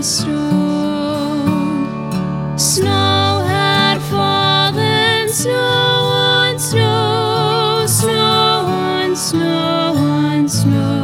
stone. Snow had fallen, snow on snow, snow on snow on snow.